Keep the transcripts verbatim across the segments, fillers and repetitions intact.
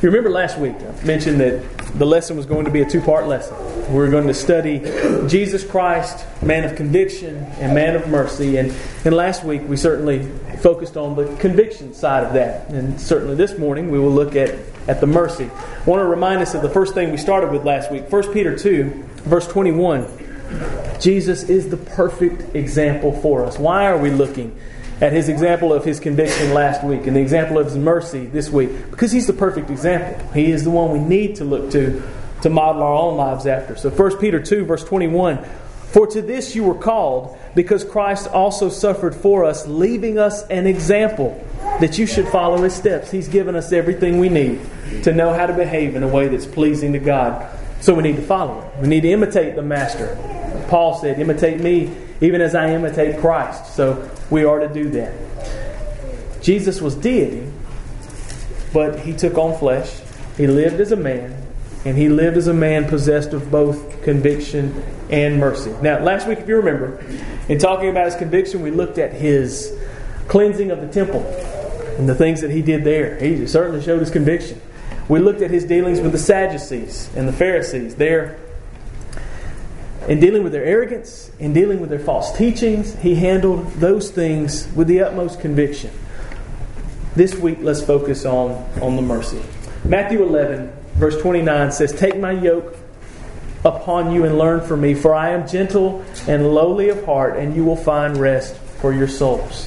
You remember last week I mentioned that the lesson was going to be a two-part lesson. We were going to study Jesus Christ, man of conviction and man of mercy. And, and last week we certainly focused on the conviction side of that. And certainly this morning we will look at, at the mercy. I want to remind us of the first thing we started with last week. First Peter two, verse twenty-one. Jesus is the perfect example for us. Why are we looking at His example of His conviction last week and the example of His mercy this week? Because He's the perfect example. He is the one we need to look to to model our own lives after. So First Peter two verse twenty-one. For to this you were called, because Christ also suffered for us, leaving us an example that you should follow His steps. He's given us everything we need to know how to behave in a way that's pleasing to God. So we need to follow Him. We need to imitate the Master. Paul said, imitate me even as I imitate Christ. So we are to do that. Jesus was deity, but He took on flesh. He lived as a man, and He lived as a man possessed of both conviction and mercy. Now, last week, if you remember, in talking about His conviction, we looked at His cleansing of the temple and the things that He did there. He certainly showed His conviction. We looked at His dealings with the Sadducees and the Pharisees there. In dealing with their arrogance, in dealing with their false teachings, He handled those things with the utmost conviction. This week, let's focus on, on the mercy. Matthew eleven, verse twenty-nine says, take my yoke upon you and learn from me, for I am gentle and lowly of heart, and you will find rest for your souls.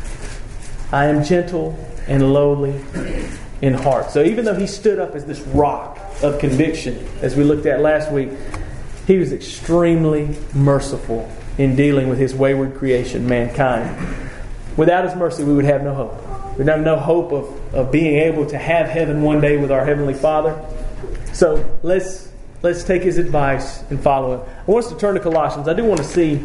I am gentle and lowly in heart. So even though He stood up as this rock of conviction, as we looked at last week, He was extremely merciful in dealing with His wayward creation, mankind. Without His mercy, we would have no hope. We'd have no hope of, of being able to have heaven one day with our Heavenly Father. So let's let's take His advice and follow it. I want us to turn to Colossians. I do want to see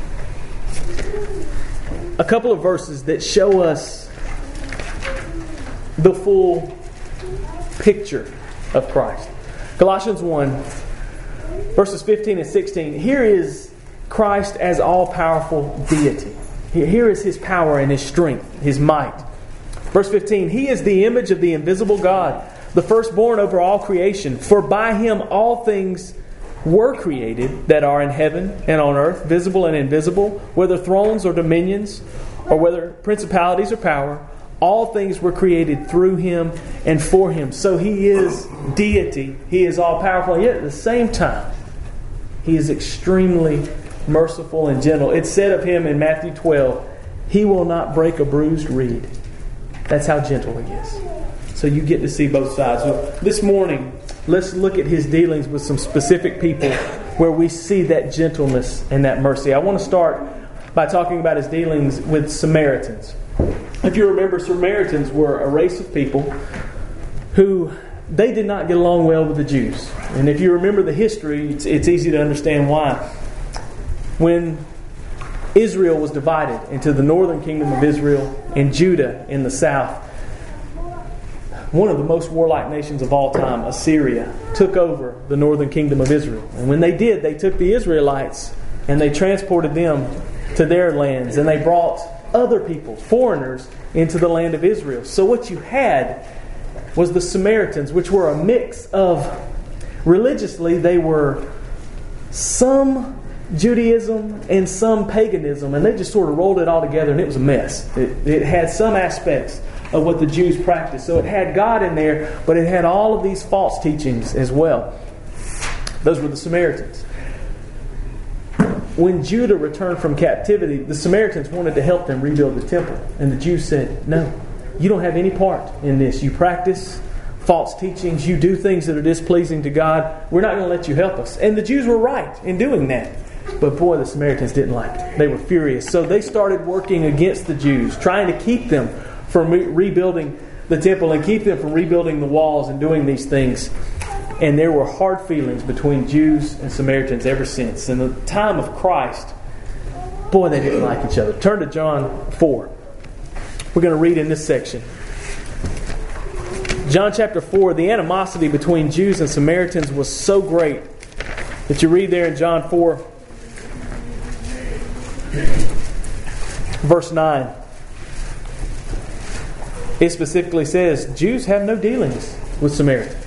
a couple of verses that show us the full picture of Christ. Colossians one, verses fifteen and sixteen. Here is Christ as all-powerful deity. Here is His power and His strength, His might. Verse fifteen. He is the image of the invisible God, the firstborn over all creation. For by Him all things were created that are in heaven and on earth, visible and invisible, whether thrones or dominions, or whether principalities or power. All things were created through Him and for Him. So He is deity. He is all-powerful. And yet at the same time, He is extremely merciful and gentle. It's said of Him in Matthew twelve, He will not break a bruised reed. That's how gentle He is. So you get to see both sides. So this morning, let's look at His dealings with some specific people where we see that gentleness and that mercy. I want to start by talking about His dealings with Samaritans. If you remember, Samaritans were a race of people who they did not get along well with the Jews. And if you remember the history, it's, it's easy to understand why. When Israel was divided into the northern kingdom of Israel and Judah in the south, one of the most warlike nations of all time, Assyria, took over the northern kingdom of Israel. And when they did, they took the Israelites and they transported them to their lands. And they brought other people, foreigners, into the land of Israel. So what you had was the Samaritans, which were a mix of, religiously, they were some Judaism and some paganism, and they just sort of rolled it all together, and it was a mess. It, it had some aspects of what the Jews practiced. So it had God in there, but it had all of these false teachings as well. Those were the Samaritans. When Judah returned from captivity, the Samaritans wanted to help them rebuild the temple. And the Jews said, no, you don't have any part in this. You practice false teachings. You do things that are displeasing to God. We're not going to let you help us. And the Jews were right in doing that. But boy, the Samaritans didn't like it. They were furious. So they started working against the Jews, trying to keep them from re- rebuilding the temple and keep them from rebuilding the walls and doing these things. And there were hard feelings between Jews and Samaritans ever since. In the time of Christ, boy, they didn't like each other. Turn to John four. We're going to read in this section. John chapter four, the animosity between Jews and Samaritans was so great that you read there in John four, verse nine. It specifically says, Jews have no dealings with Samaritans.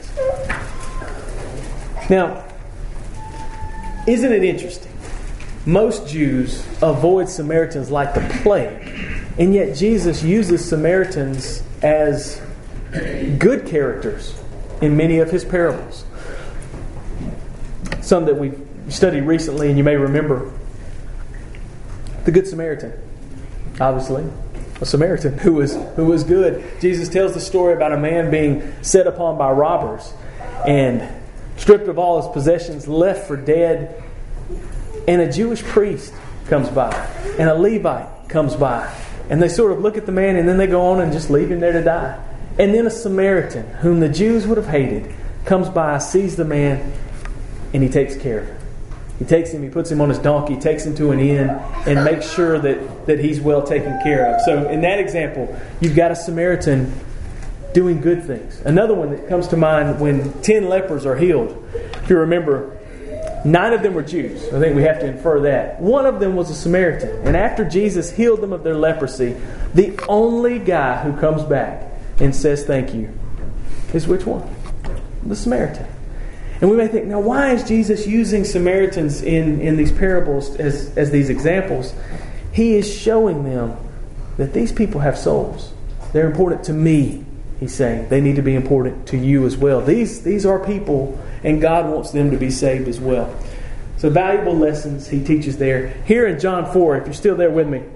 Now, isn't it interesting? Most Jews avoid Samaritans like the plague, and yet Jesus uses Samaritans as good characters in many of His parables. Some that we've studied recently, and you may remember, the Good Samaritan. Obviously, a Samaritan who was who was good. Jesus tells the story about a man being set upon by robbers and stripped of all his possessions, left for dead. And a Jewish priest comes by, and a Levite comes by, and they sort of look at the man, and then they go on and just leave him there to die. And then a Samaritan, whom the Jews would have hated, comes by, sees the man, and he takes care of him. He takes him, he puts him on his donkey, takes him to an inn, and makes sure that, that he's well taken care of. So in that example, you've got a Samaritan doing good things. Another one that comes to mind, when ten lepers are healed. If you remember, nine of them were Jews. I think we have to infer that. One of them was a Samaritan. And after Jesus healed them of their leprosy, the only guy who comes back and says thank you is which one? The Samaritan. And we may think, now why is Jesus using Samaritans in, in these parables as, as these examples? He is showing them that these people have souls. They're important to me, He's saying. They need to be important to you as well. These, these are people, and God wants them to be saved as well. So valuable lessons He teaches there. Here in John four, if you're still there with me,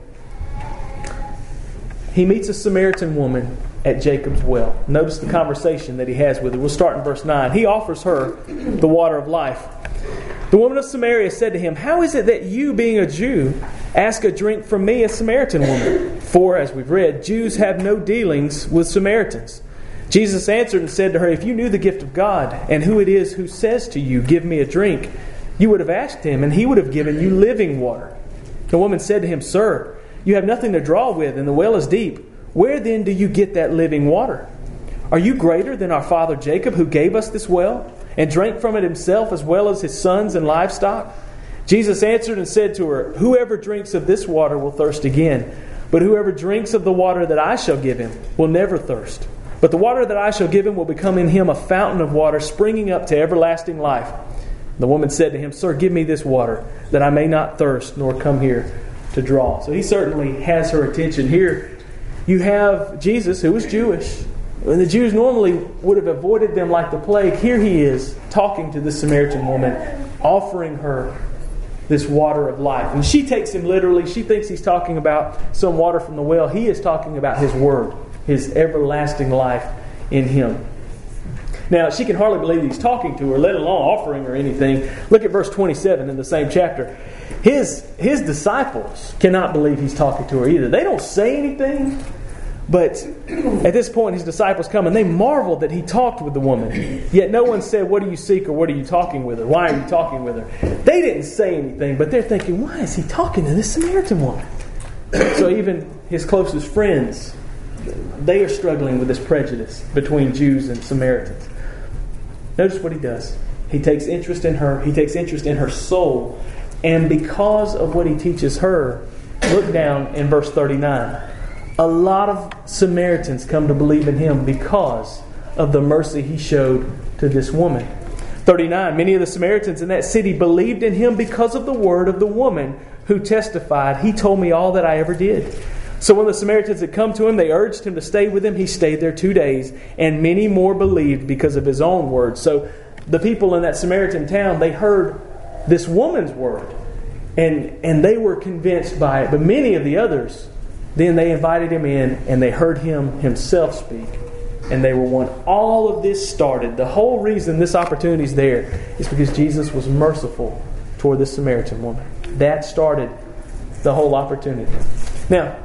He meets a Samaritan woman at Jacob's well. Notice the conversation that He has with her. We'll start in verse nine. He offers her the water of life. The woman of Samaria said to Him, "How is it that you, being a Jew, ask a drink from me, a Samaritan woman? For, as we've read, Jews have no dealings with Samaritans." Jesus answered and said to her, "If you knew the gift of God, and who it is who says to you, 'Give me a drink,' you would have asked Him, and He would have given you living water." The woman said to Him, "Sir, you have nothing to draw with, and the well is deep. Where then do you get that living water? Are you greater than our father Jacob, who gave us this well, and drank from it himself as well as his sons and livestock?" Jesus answered and said to her, "Whoever drinks of this water will thirst again. But whoever drinks of the water that I shall give him will never thirst. But the water that I shall give him will become in him a fountain of water springing up to everlasting life." The woman said to Him, "Sir, give me this water, that I may not thirst, nor come here to draw." So He certainly has her attention. Here you have Jesus, who was Jewish. And the Jews normally would have avoided them like the plague. Here He is talking to this Samaritan woman, offering her this water of life. And she takes Him literally. She thinks He's talking about some water from the well. He is talking about His Word, His everlasting life in Him. Now, she can hardly believe He's talking to her, let alone offering her anything. Look at verse twenty-seven in the same chapter. His, his disciples cannot believe He's talking to her either. They don't say anything. But at this point, His disciples come and they marveled that He talked with the woman. Yet no one said, "What do you seek?" or "What are you talking with her? Why are you talking with her?" They didn't say anything, but they're thinking, why is He talking to this Samaritan woman? So even His closest friends, they are struggling with this prejudice between Jews and Samaritans. Notice what He does. He takes interest in her. He takes interest in her soul. And because of what He teaches her, look down in verse thirty-nine. A lot of Samaritans come to believe in Him because of the mercy He showed to this woman. thirty-nine. Many of the Samaritans in that city believed in Him because of the word of the woman who testified, "He told me all that I ever did." So when the Samaritans had come to Him, they urged Him to stay with them. He stayed there two days, and many more believed because of His own word. So the people in that Samaritan town, they heard this woman's word, and, and they were convinced by it. But many of the others, then they invited Him in, and they heard Him Himself speak, and they were won. All of this started. The whole reason this opportunity is there is because Jesus was merciful toward this Samaritan woman. That started the whole opportunity. Now,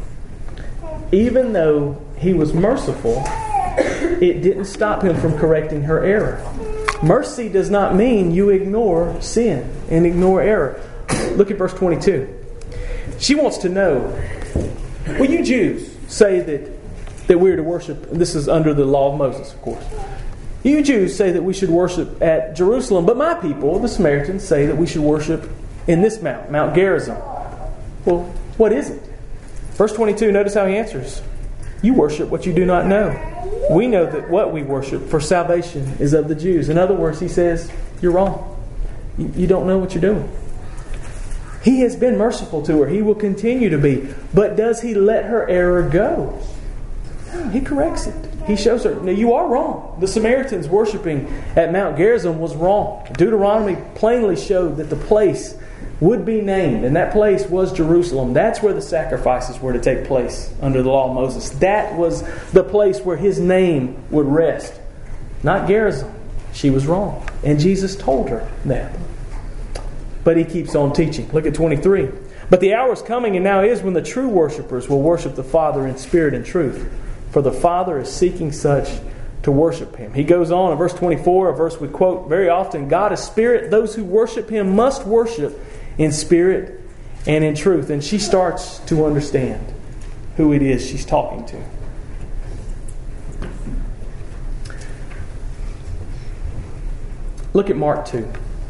even though He was merciful, it didn't stop Him from correcting her error. Mercy does not mean you ignore sin and ignore error. Look at verse twenty-two. She wants to know, well, you Jews say that, that we're to worship, this is under the law of Moses, of course. You Jews say that we should worship at Jerusalem, but my people, the Samaritans, say that we should worship in this mount, Mount Gerizim. Well, what is it? Verse twenty-two, notice how He answers. You worship what you do not know. We know that what we worship for salvation is of the Jews. In other words, he says, you're wrong. You, you don't know what you're doing. He has been merciful to her. He will continue to be. But does he let her error go? No, he corrects it. He shows her, no, you are wrong. The Samaritans worshiping at Mount Gerizim was wrong. Deuteronomy plainly showed that the place would be named, and that place was Jerusalem. That's where the sacrifices were to take place under the law of Moses. That was the place where his name would rest. Not Gerizim. She was wrong. And Jesus told her that. But he keeps on teaching. Look at twenty-three. But the hour is coming, and now is, when the true worshipers will worship the Father in spirit and truth. For the Father is seeking such to worship Him. He goes on in verse twenty-four, a verse we quote very often. God is spirit. Those who worship Him must worship in spirit and in truth. And she starts to understand who it is she's talking to. Look at Mark two.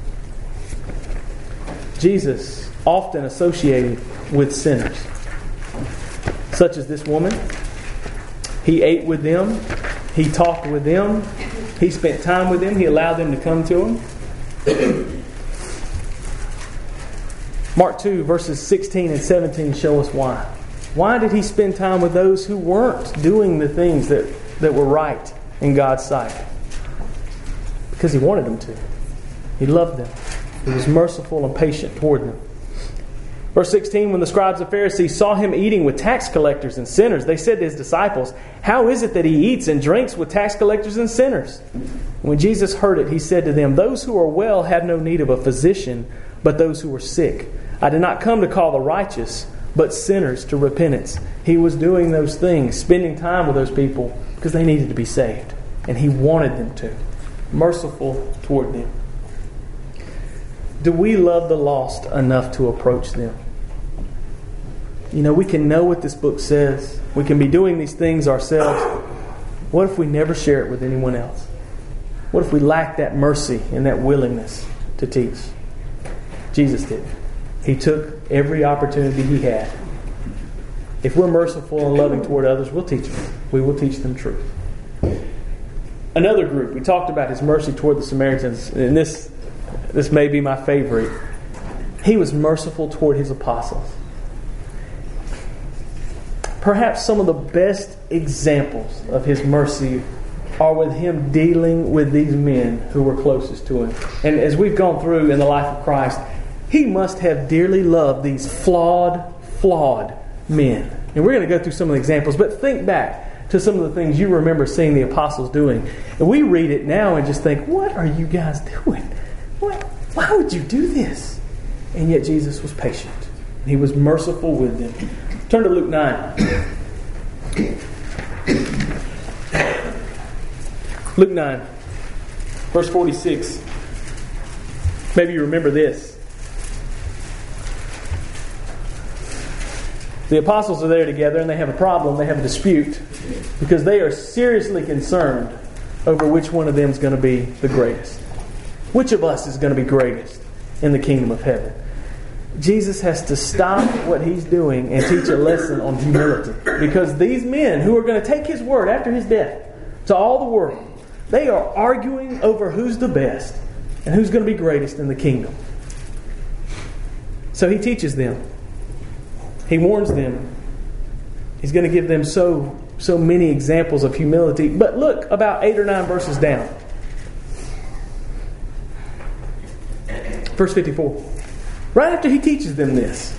Jesus often associated with sinners, such as this woman. He ate with them. He talked with them. He spent time with them. He allowed them to come to Him. Mark two, verses sixteen and seventeen show us why. Why did He spend time with those who weren't doing the things that, that were right in God's sight? Because He wanted them to. He loved them. He was merciful and patient toward them. Verse sixteen, when the scribes and Pharisees saw Him eating with tax collectors and sinners, they said to His disciples, how is it that He eats and drinks with tax collectors and sinners? When Jesus heard it, He said to them, those who are well have no need of a physician, but those who are sick. I did not come to call the righteous, but sinners to repentance. He was doing those things, spending time with those people, because they needed to be saved. And He wanted them to. Merciful toward them. Do we love the lost enough to approach them? You know, we can know what this book says. We can be doing these things ourselves. What if we never share it with anyone else? What if we lack that mercy and that willingness to teach? Jesus did. He took every opportunity He had. If we're merciful and loving toward others, we'll teach them. We will teach them truth. Another group, we talked about His mercy toward the Samaritans, and this This may be my favorite. He was merciful toward His apostles. Perhaps some of the best examples of His mercy are with Him dealing with these men who were closest to Him. And as we've gone through in the life of Christ, He must have dearly loved these flawed, flawed men. And we're going to go through some of the examples, but think back to some of the things you remember seeing the apostles doing. And we read it now and just think, what are you guys doing? What? Why would you do this? And yet Jesus was patient. He was merciful with them. Turn to Luke nine. Luke nine, verse forty-six. Maybe you remember this. The apostles are there together and they have a problem. They have a dispute because they are seriously concerned over which one of them is going to be the greatest. Which of us is going to be greatest in the kingdom of heaven? Jesus has to stop what He's doing and teach a lesson on humility. Because these men who are going to take His word after His death to all the world, they are arguing over who's the best and who's going to be greatest in the kingdom. So He teaches them. He warns them. He's going to give them so, so many examples of humility. But look about eight or nine verses down. Verse fifty-four. Right after He teaches them this,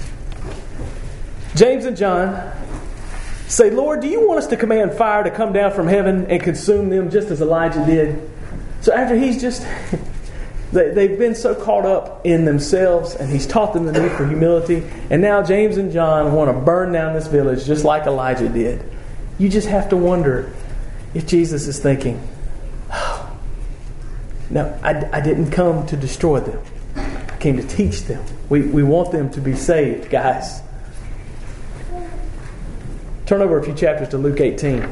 James and John say, Lord, do you want us to command fire to come down from heaven and consume them just as Elijah did? So after He's just, they've been so caught up in themselves and He's taught them the need for humility. And now James and John want to burn down this village just like Elijah did. You just have to wonder if Jesus is thinking, oh, no, I, I didn't come to destroy them. I came to teach them. We, we want them to be saved, guys. Turn over a few chapters to Luke eighteen.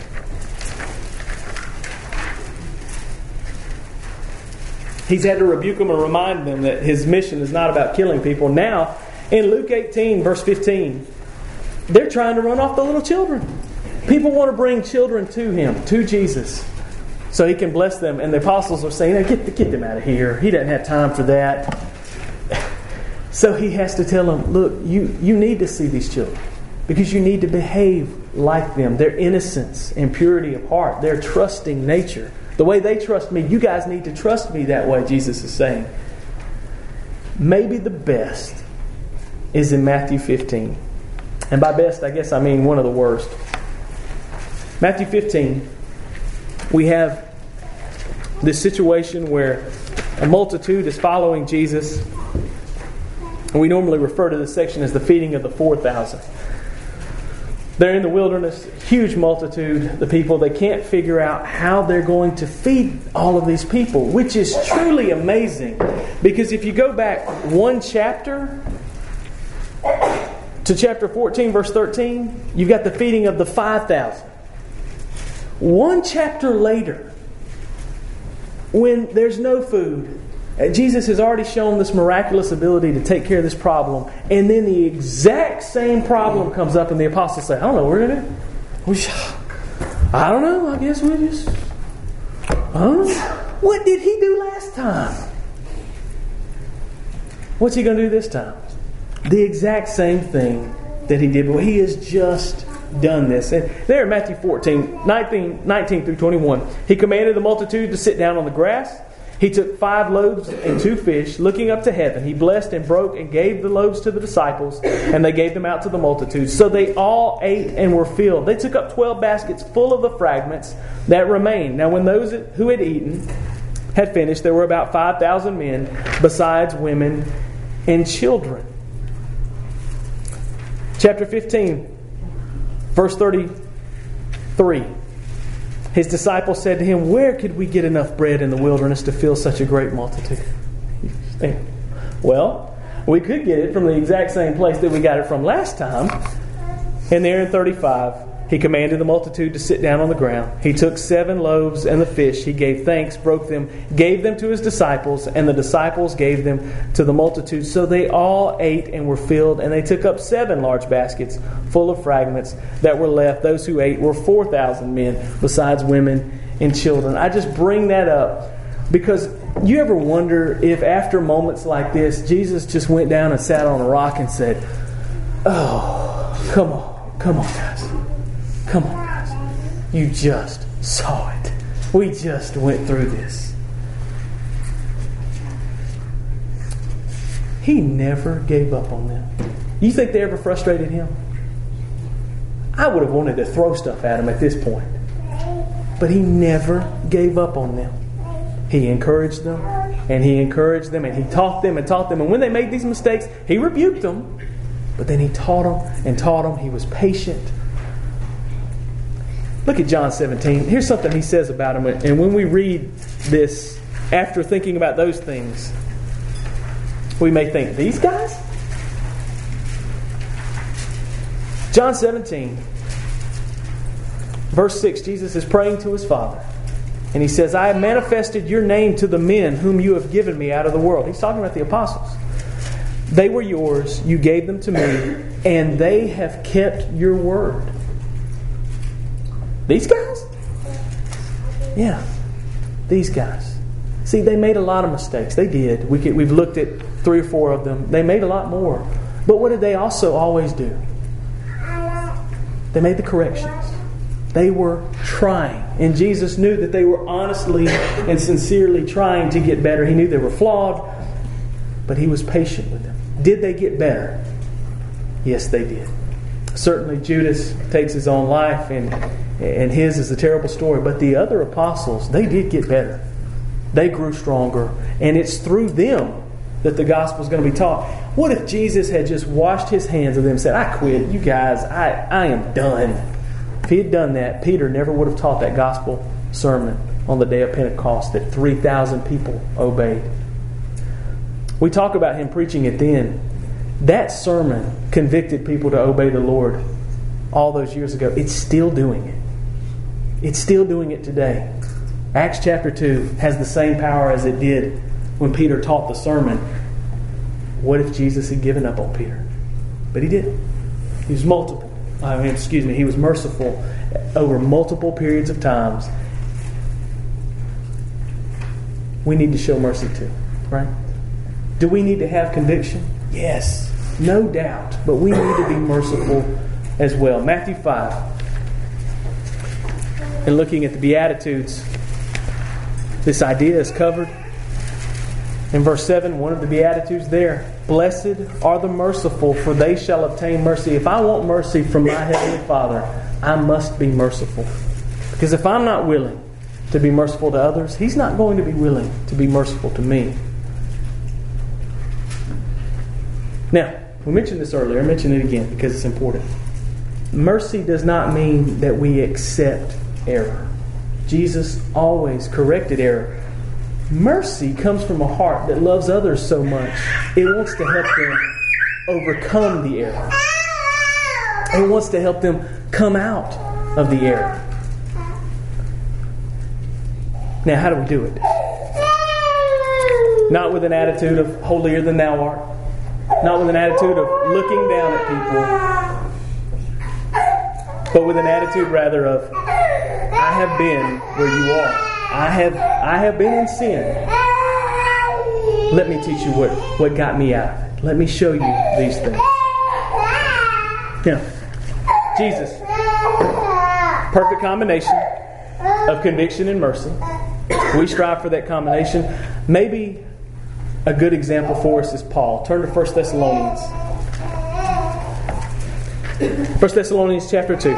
He's had to rebuke them and remind them that His mission is not about killing people. Now, in Luke eighteen, verse fifteen, they're trying to run off the little children. People want to bring children to Him, to Jesus, so He can bless them. And the apostles are saying, get, get them out of here. He doesn't have time for that. So He has to tell them, look, you, you need to see these children because you need to behave like them. Their innocence and purity of heart, their trusting nature. The way they trust me, you guys need to trust me that way, Jesus is saying. Maybe the best is in Matthew fifteen. And by best, I guess I mean one of the worst. Matthew fifteen, we have this situation where a multitude is following Jesus. And we normally refer to this section as the feeding of the four thousand. They're in the wilderness, huge multitude, the people. They can't figure out how they're going to feed all of these people, which is truly amazing. Because if you go back one chapter to chapter fourteen, verse thirteen, you've got the feeding of the five thousand. One chapter later, when there's no food, Jesus has already shown this miraculous ability to take care of this problem. And then the exact same problem comes up and the apostles say, I don't know what we're going to do. We, I don't know. I guess we just... I don't know. What did He do last time? What's He going to do this time? The exact same thing that He did. Well, He has just done this. And there in Matthew fourteen, nineteen, nineteen through twenty-one, He commanded the multitude to sit down on the grass. He took five loaves and two fish, looking up to heaven. He blessed and broke and gave the loaves to the disciples, and they gave them out to the multitude. So they all ate and were filled. They took up twelve baskets full of the fragments that remained. Now when those who had eaten had finished, there were about five thousand men, besides women and children. Chapter fifteen, verse thirty-three. His disciples said to Him, where could we get enough bread in the wilderness to fill such a great multitude? Well, we could get it from the exact same place that we got it from last time. And there in thirty-five, He commanded the multitude to sit down on the ground. He took seven loaves and the fish. He gave thanks, broke them, gave them to His disciples, and the disciples gave them to the multitude. So they all ate and were filled, and they took up seven large baskets full of fragments that were left. Those who ate were four thousand men, besides women and children. I just bring that up because you ever wonder if after moments like this, Jesus just went down and sat on a rock and said, oh, come on, come on, guys. Come on, guys. You just saw it. We just went through this. He never gave up on them. You think they ever frustrated Him? I would have wanted to throw stuff at Him at this point. But He never gave up on them. He encouraged them, and He encouraged them, and He taught them and taught them. And when they made these mistakes, He rebuked them. But then He taught them and taught them. He was patient. Look at John seventeen. Here's something He says about Him. And when we read this, after thinking about those things, we may think, these guys? John seventeen, verse six, Jesus is praying to His Father. And He says, I have manifested your name to the men whom you have given me out of the world. He's talking about the apostles. They were yours. You gave them to me. And they have kept your word. These guys? Yeah. These guys. See, they made a lot of mistakes. They did. We could, we've looked at three or four of them. They made a lot more. But what did they also always do? They made the corrections. They were trying. And Jesus knew that they were honestly and sincerely trying to get better. He knew they were flawed, but He was patient with them. Did they get better? Yes, they did. Certainly Judas takes his own life, and, and his is a terrible story. But the other apostles, they did get better. They grew stronger. And it's through them that the gospel is going to be taught. What if Jesus had just washed His hands of them and said, I quit, you guys, I, I am done. If He had done that, Peter never would have taught that gospel sermon on the day of Pentecost that three thousand people obeyed. We talk about Him preaching it then. That sermon convicted people to obey the Lord all those years ago. It's still doing it. It's still doing it today. Acts chapter two has the same power as it did when Peter taught the sermon. What if Jesus had given up on Peter? But He didn't. He was multiple. I mean, excuse me, He was merciful over multiple periods of times, we need to show mercy too, right? Do we need to have conviction? Yes, no doubt. But we need to be merciful as well. Matthew five. And looking at the Beatitudes, this idea is covered. In verse seven, one of the Beatitudes there. Blessed are the merciful, for they shall obtain mercy. If I want mercy from my Heavenly Father, I must be merciful. Because if I'm not willing to be merciful to others, He's not going to be willing to be merciful to me. Now, we mentioned this earlier. I mention it again because it's important. Mercy does not mean that we accept error. Jesus always corrected error. Mercy comes from a heart that loves others so much, it wants to help them overcome the error. It wants to help them come out of the error. Now, how do we do it? Not with an attitude of holier than thou art. Not with an attitude of looking down at people. But with an attitude rather of, I have been where you are. I have I have been in sin. Let me teach you what, what got me out of it. Let me show you these things. Now, Jesus, perfect combination of conviction and mercy. We strive for that combination. Maybe a good example for us is Paul. Turn to First Thessalonians. First Thessalonians chapter two.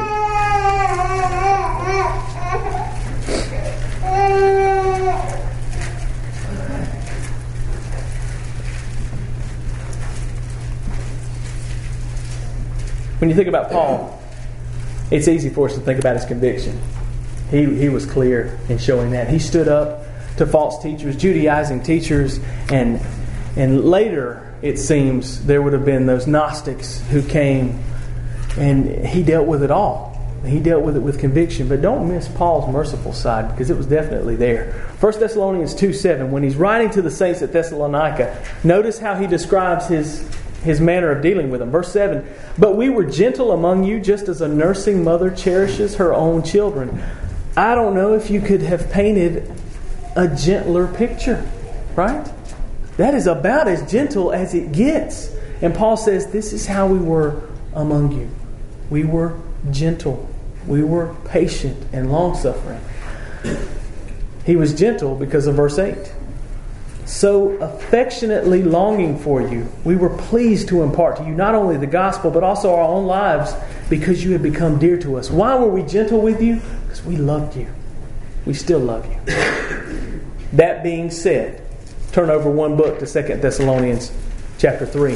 When you think about Paul, it's easy for us to think about his conviction. He he was clear in showing that. He stood up to false teachers, Judaizing teachers, and and later, it seems, there would have been those Gnostics who came, and he dealt with it all. He dealt with it with conviction. But don't miss Paul's merciful side, because it was definitely there. First Thessalonians two seven, when he's writing to the saints at Thessalonica, notice how he describes his His manner of dealing with them. Verse seven, but we were gentle among you just as a nursing mother cherishes her own children. I don't know if you could have painted a gentler picture, right? That is about as gentle as it gets. And Paul says, this is how we were among you. We were gentle. We were patient and long-suffering. He was gentle because of verse eight. So affectionately longing for you, we were pleased to impart to you not only the gospel, but also our own lives, because you had become dear to us. Why were we gentle with you? Because we loved you. We still love you. That being said, turn over one book to Second Thessalonians chapter three.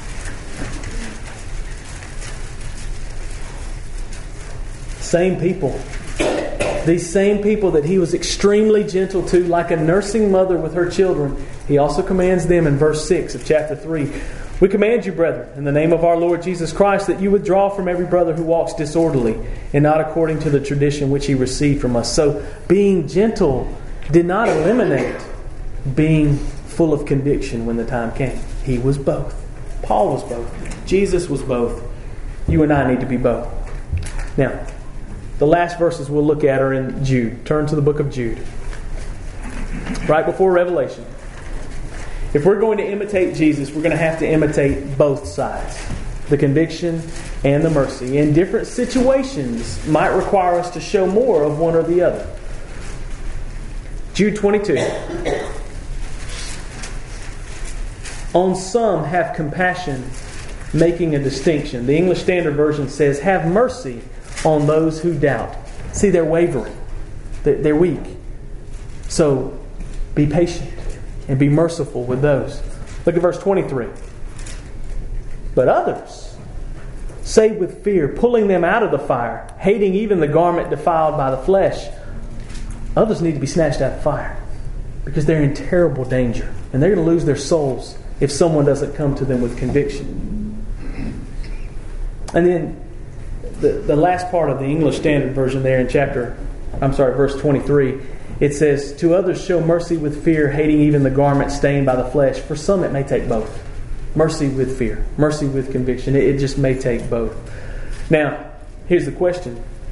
Same people. These same people that he was extremely gentle to, like a nursing mother with her children, he also commands them in verse six of chapter three. We command you, brethren, in the name of our Lord Jesus Christ, that you withdraw from every brother who walks disorderly and not according to the tradition which he received from us. So being gentle did not eliminate being full of conviction when the time came. He was both. Paul was both. Jesus was both. You and I need to be both. Now, the last verses we'll look at are in Jude. Turn to the book of Jude. Right before Revelation. If we're going to imitate Jesus, we're going to have to imitate both sides. The conviction and the mercy. And different situations might require us to show more of one or the other. Jude twenty-two. On some have compassion, making a distinction. The English Standard Version says, have mercy on those who doubt. See, they're wavering. They're weak. So, be patient and be merciful with those. Look at verse twenty-three. But others say with fear, pulling them out of the fire, hating even the garment defiled by the flesh. Others need to be snatched out of fire because they're in terrible danger. And they're going to lose their souls if someone doesn't come to them with conviction. And then The, the last part of the English Standard Version there in chapter, I'm sorry, verse twenty-three, it says, to others show mercy with fear, hating even the garment stained by the flesh. For some it may take both. Mercy with fear. Mercy with conviction. It, it just may take both. Now, here's the question.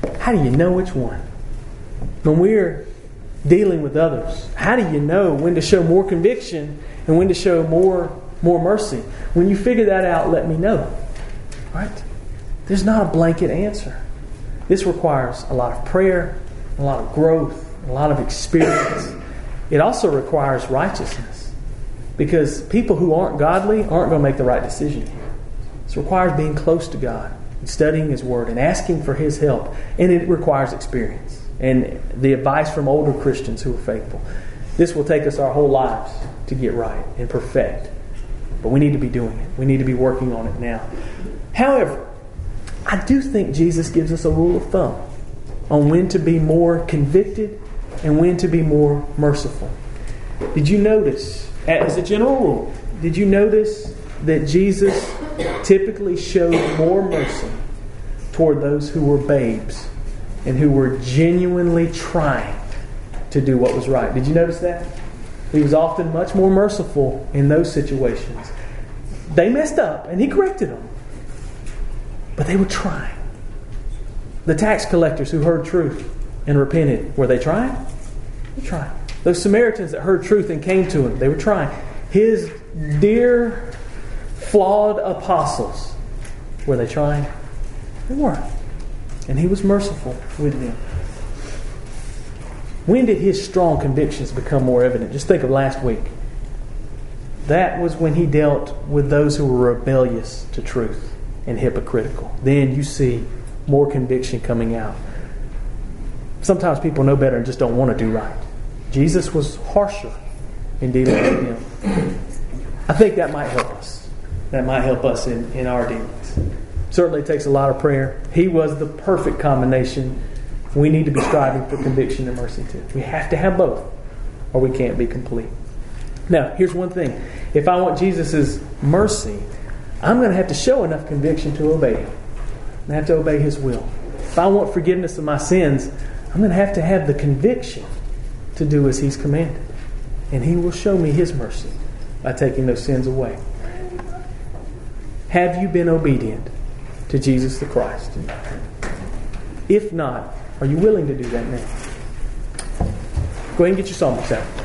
How do you know which one? When we're dealing with others, how do you know when to show more conviction and when to show more more mercy? When you figure that out, let me know. Right? There's not a blanket answer. This requires a lot of prayer, a lot of growth, a lot of experience. It also requires righteousness, because people who aren't godly aren't going to make the right decision here. It requires being close to God, and studying His Word, and asking for His help. And it requires experience and the advice from older Christians who are faithful. This will take us our whole lives to get right and perfect. But we need to be doing it. We need to be working on it now. However, I do think Jesus gives us a rule of thumb on when to be more convicted and when to be more merciful. Did you notice, as a general rule, did you notice that Jesus typically showed more mercy toward those who were babes and who were genuinely trying to do what was right? Did you notice that? He was often much more merciful in those situations. They messed up and He corrected them, but they were trying. The tax collectors who heard truth and repented, were they trying? They were trying. Those Samaritans that heard truth and came to Him, they were trying. His dear, flawed apostles, were they trying? They weren't. And He was merciful with them. When did His strong convictions become more evident? Just think of last week. That was when He dealt with those who were rebellious to truth and hypocritical. Then you see more conviction coming out. Sometimes people know better and just don't want to do right. Jesus was harsher in dealing with them. I think that might help us. That might help us in, in our dealings. Certainly takes a lot of prayer. He was the perfect combination. We need to be striving for conviction and mercy too. We have to have both, or we can't be complete. Now, here's one thing. If I want Jesus' mercy, I'm going to have to show enough conviction to obey Him. I have to obey His will. If I want forgiveness of my sins, I'm going to have to have the conviction to do as He's commanded. And He will show me His mercy by taking those sins away. Have you been obedient to Jesus the Christ? If not, are you willing to do that now? Go ahead and get your psalm out.